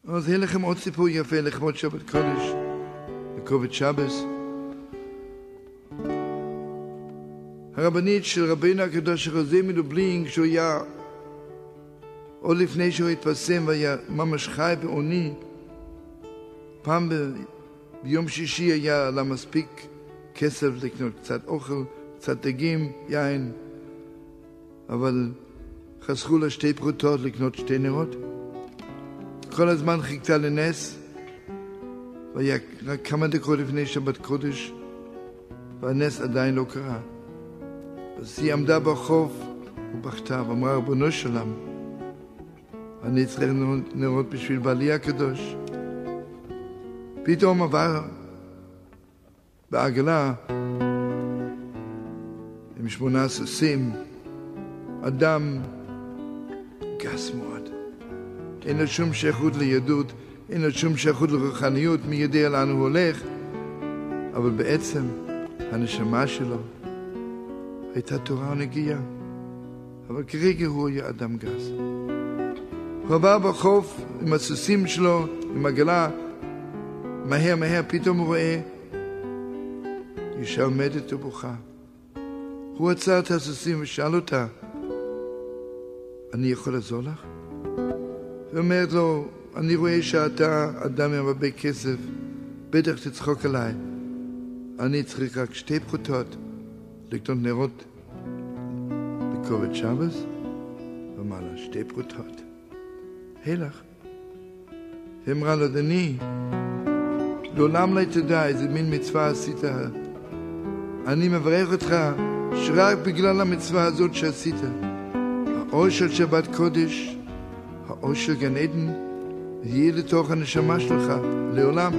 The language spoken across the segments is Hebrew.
אז יהיה לכם עוד סיפור יפה לכבוד שבת קודש, לכובד שבס. הרבנית של רבינו הקדוש החוזה מלובלין, כשהוא היה, עוד לפני שהוא התפרסם והיה ממש חי בעוני, פעם ביום שישי היה לה מספיק כסף לקנות קצת אוכל, קצת דגים, יין, אבל חסכו לה 2 פרוטות לקנות 2 נרות. כל הזמן חיכתה לנס, והיה רק כמה דקות לפני שבת קודש, והנס עדיין לא קרה. אז היא עמדה ברחוב ובכתה ואמרה, ריבונו של עולם, אני צריך נרות בשביל בעלי הקדוש. פתאום עבר בעגלה עם 8 סוסים אדם גס מאוד. אין לו שום שייכות ליהדות, אין לו שום שייכות לרוחניות, מי יודע לאן הוא הולך, אבל בעצם הנשמה שלו הייתה תורה ונגיעה, אבל כרגע הוא היה אדם גס. הוא עבר בחוף עם הסוסים שלו, עם עגלה, מהר, פתאום הוא רואה אישה עומדת ובוכה. הוא עצר את הסוסים ושאל אותה, אני יכול לעזור לך? היא אומרת לו, אני רואה שאתה אדם עם הרבה כסף, בטח תצחוק עליי. אני צריך רק 2 פרוטות לקנות נרות לכובד שבס, ואמר לה, 2 פרוטות. הלך. היא אמרה לו, אדוני, לעולם לא תדע איזה מין מצווה עשית. אני מברך אותך שרק בגלל המצווה הזאת שעשית, האור של שבת קודש, האור של גן עדן, יהיה לתוך הנשמה שלך לעולם.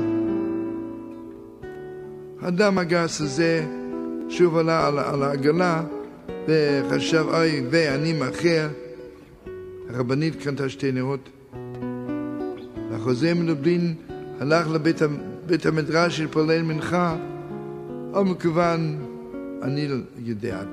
האדם הגס הזה שוב עלה על העגלה וחשב, אוי, ואני מאחר. הרבנית קנתה 2 נרות. החוזה מלובלין הלך לבית המדרש של פלל מנחה, אבל מכוון, אני יודע,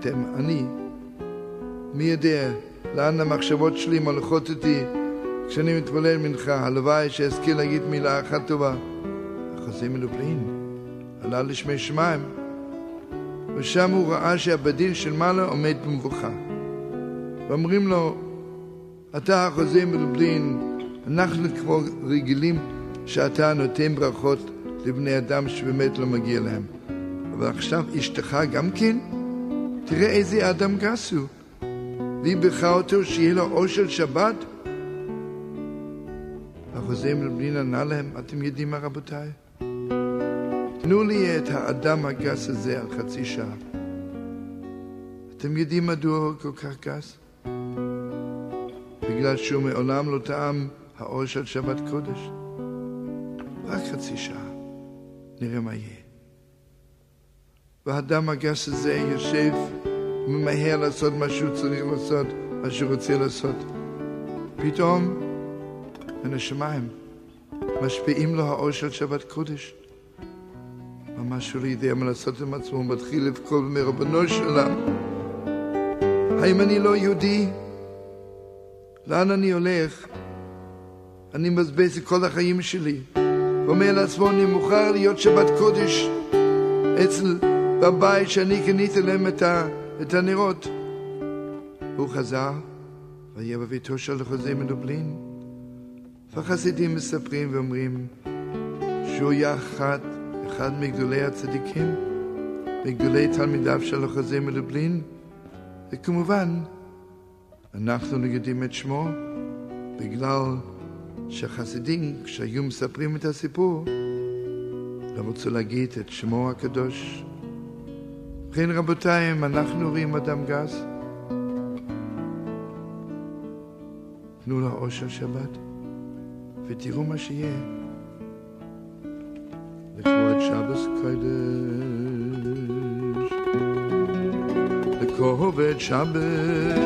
מי יודע לאן המחשבות שלי מלכות אותי כשאני מתפלל מנחה. הלוואי שאזכיר להגיד מילה אחת טובה. החוזה מלובלין עלה לשמי שמיים, ושם הוא ראה שהבדין של מעלה עומד במבוכה. ואומרים לו, אתה החוזה מלובלין, אנחנו כמו רגילים שאתה נותן ברכות לבני אדם שבאמת לא מגיע להם. אבל עכשיו אשתך גם כן? תראה איזה אדם גס הוא. והיא בירכה אותו שיהיה לו אור של שבת. החוזה מלובלין ענה להם, אתם יודעים מה רבותיי? תנו לי את האדם הגס הזה על 0.5 שעה. אתם יודעים מדוע הוא כל כך גס? בגלל שהוא מעולם לא טעם האור של שבת קודש. רק 0.5 שעה. נראה מה יהיה. והאדם הגס הזה יושב וממהר לעשות מה שהוא צריך לעשות, מה שהוא רוצה לעשות. פתאום מן השמיים משפיעים לו האור של שבת קודש. ממש הוא לא יודע מה לעשות עם עצמו, הוא מתחיל לבכות מרבנו שלם. האם אני לא יהודי? לאן אני הולך? אני מבזבז את כל החיים שלי. ואומר לעצמו, אני מוכרח להיות שבת קודש בבית שאני קניתי להם את הנרות. הוא חזר והיה בביתו של החוזה מלובלין. והחסידים מספרים ואומרים שהוא היה אחד מגדולי הצדיקים, מגדולי תלמידיו של החוזה מלובלין. וכמובן אנחנו לא יודעים את שמו בגלל שהחסידים כשהיו מספרים את הסיפור לא רצו להגיד את שמו הקדוש. וכן רבותיי, אם אנחנו רואים אדם גס, תנו לו אור של שבת ותראו מה שיהיה. לכבוד שבס קודש, לכבוד שבס,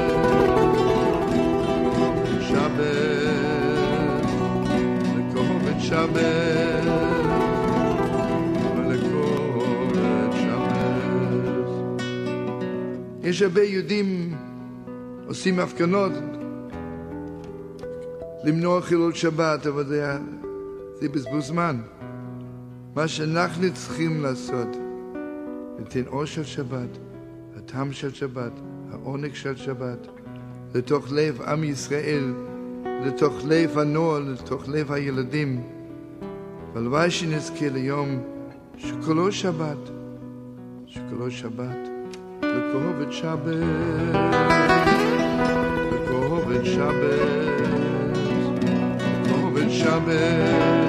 לכבוד שבס, לכבוד שבס. יש הרבה יהודים עושים הפגנות למנוע חילול שבת, אבל זה בזבוז זמן. מה שאנחנו צריכים לעשות, לתת אור של שבת, הטעם של שבת, העונג של שבת, לתוך לב עם ישראל, לתוך לב הנוער, לתוך לב הילדים. והלוואי שנזכה ליום שכולו שבת, שכולו שבת, לקרוב את שבת, לקרוב את שבת, לקרוב את שבת.